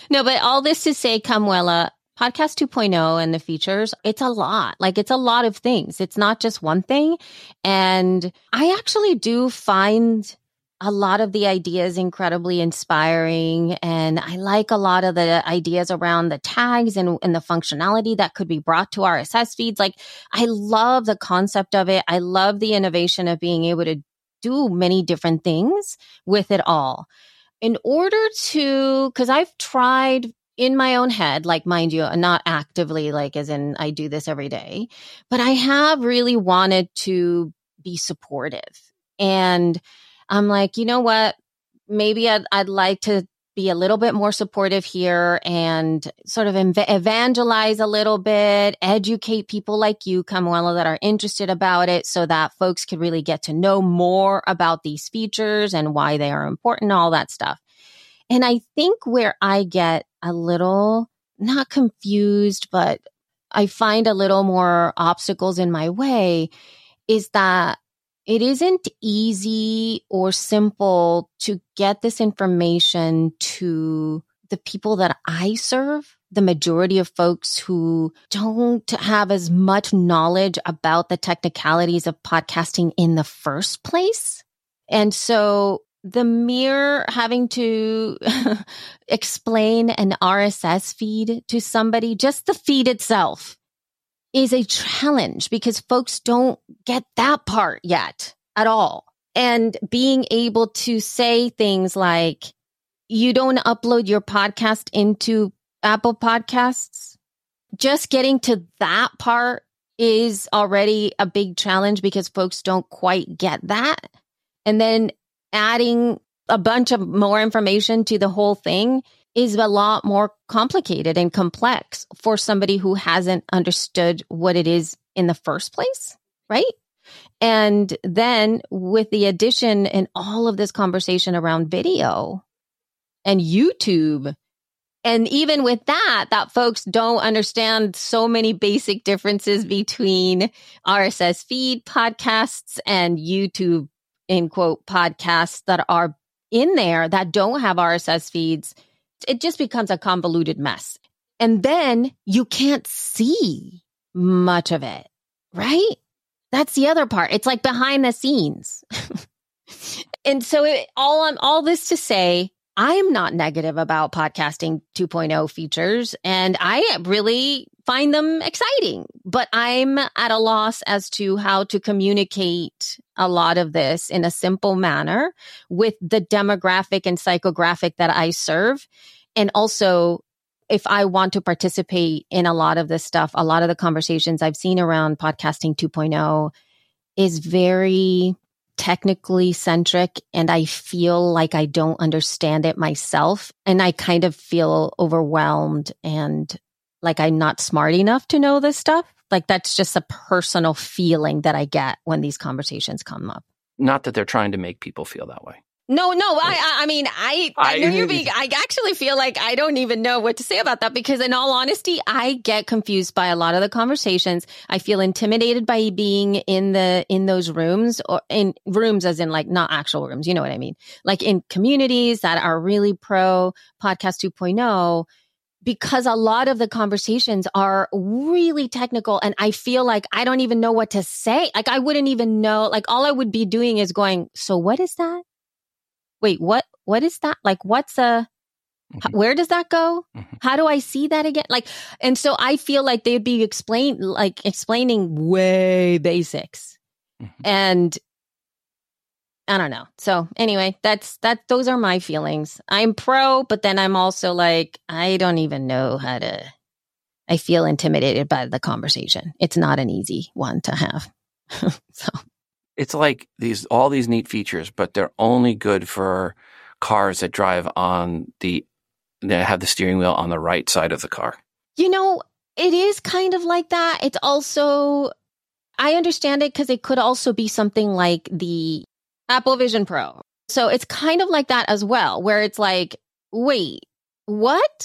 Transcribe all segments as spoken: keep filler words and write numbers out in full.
No, but all this to say, Camuela, Podcast two point oh and the features, it's a lot. Like, it's a lot of things. It's not just one thing. And I actually do find a lot of the ideas incredibly inspiring. And I like a lot of the ideas around the tags and, and the functionality that could be brought to R S S feeds. Like, I love the concept of it. I love the innovation of being able to do many different things with it all. In order to, because I've tried in my own head, like, mind you, not actively, like as in I do this every day, but I have really wanted to be supportive. And I'm like, you know what, maybe I'd, I'd like to be a little bit more supportive here and sort of ev- evangelize a little bit, educate people like you, Camuela, that are interested about it so that folks could really get to know more about these features and why they are important, all that stuff. And I think where I get a little, not confused, but I find a little more obstacles in my way is that it isn't easy or simple to get this information to the people that I serve, the majority of folks who don't have as much knowledge about the technicalities of podcasting in the first place. And so the mere having to explain an R S S feed to somebody, just the feed itself, is a challenge because folks don't get that part yet at all. And being able to say things like, you don't upload your podcast into Apple Podcasts, just getting to that part is already a big challenge because folks don't quite get that. And then adding a bunch of more information to the whole thing is a lot more complicated and complex for somebody who hasn't understood what it is in the first place, right? And then with the addition and all of this conversation around video and YouTube, and even with that, that folks don't understand so many basic differences between R S S feed podcasts and YouTube, in quote, podcasts that are in there that don't have R S S feeds. It just becomes a convoluted mess. And then you can't see much of it, right? That's the other part. It's like behind the scenes. And so it, all I'm, all this to say, I'm not negative about podcasting two point oh features, and I really find them exciting, but I'm at a loss as to how to communicate a lot of this in a simple manner with the demographic and psychographic that I serve. And also, if I want to participate in a lot of this stuff, a lot of the conversations I've seen around podcasting two point oh is very technically centric, and I feel like I don't understand it myself. And I kind of feel overwhelmed and like I'm not smart enough to know this stuff. Like, that's just a personal feeling that I get when these conversations come up. Not that they're trying to make people feel that way. No, no. I, I mean, I, I, I know you're being, I actually feel like I don't even know what to say about that because in all honesty, I get confused by a lot of the conversations. I feel intimidated by being in the, in those rooms or in rooms as in like not actual rooms. You know what I mean? Like in communities that are really pro podcast two point oh, because a lot of the conversations are really technical and I feel like I don't even know what to say. Like I wouldn't even know, like all I would be doing is going, so what is that? Wait, what, what is that? Like, what's a, mm-hmm. where does that go? Mm-hmm. How do I see that again? Like, and so I feel like they'd be explain, like explaining way basics mm-hmm. and I don't know. So anyway, that's, that, those are my feelings. I'm pro, but then I'm also like, I don't even know how to, I feel intimidated by the conversation. It's not an easy one to have. So. It's like these all these neat features, but they're only good for cars that drive on the that have the steering wheel on the right side of the car. You know, it is kind of like that. It's also, I understand it because it could also be something like the Apple Vision Pro. So it's kind of like that as well, where it's like, wait, what?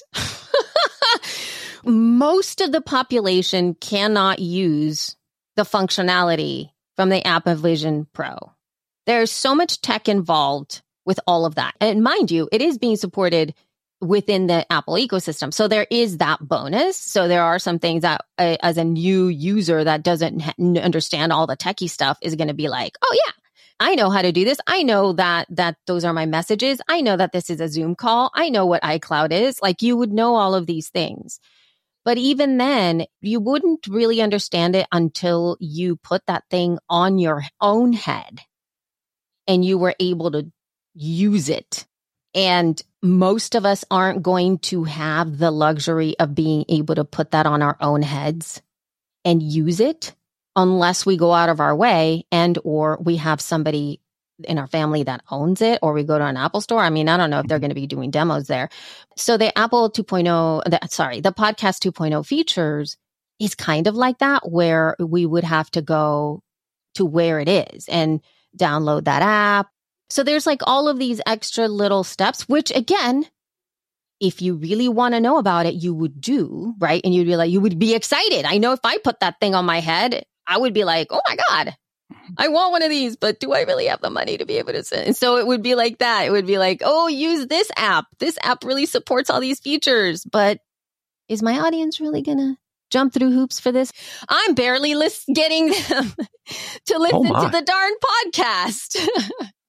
Most of the population cannot use the functionality from the Apple Vision Pro. There's so much tech involved with all of that. And mind you, it is being supported within the Apple ecosystem. So there is that bonus. So there are some things that uh, as a new user that doesn't ha- understand all the techie stuff is going to be like, oh yeah, I know how to do this. I know that, that those are my messages. I know that this is a Zoom call. I know what iCloud is. Like you would know all of these things. But even then, you wouldn't really understand it until you put that thing on your own head and you were able to use it. And most of us aren't going to have the luxury of being able to put that on our own heads and use it unless we go out of our way and or we have somebody in our family that owns it, or we go to an Apple store. I mean, I don't know if they're going to be doing demos there. So the Apple two point oh, the, sorry, the podcast two point oh features is kind of like that, where we would have to go to where it is and download that app. So there's like all of these extra little steps, which again, if you really want to know about it, you would do, right? And you'd be like, you would be excited. I know if I put that thing on my head, I would be like, oh my God, I want one of these, but do I really have the money to be able to send? And so it would be like that. It would be like, oh, use this app. This app really supports all these features, but is my audience really going to jump through hoops for this? I'm barely list- getting them to listen oh to the darn podcast.